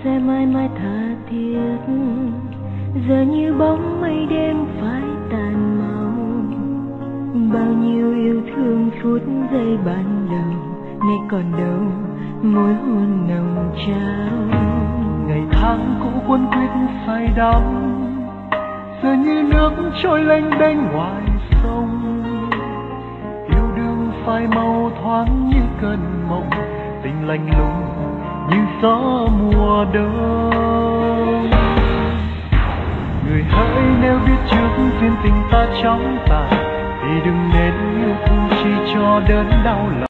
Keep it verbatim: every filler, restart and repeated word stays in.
sẽ mãi mãi tha thiết, giờ như bóng mây đêm phai tàn màu. Bao nhiêu yêu thương phút giây ban đầu, nay còn đâu môi hôn nồng trao. Ngày tháng cũ quấn quýt say đắm, giờ như nước trôi lênh đênh ngoài sông. Yêu đương phai màu thoáng như cơn mộng, tình lạnh lùng như gió mùa đông. Người hỡi nếu biết trước duyên tình ta chóng tàn, thì đừng nên yêu thương chi cho đớn đau lòng.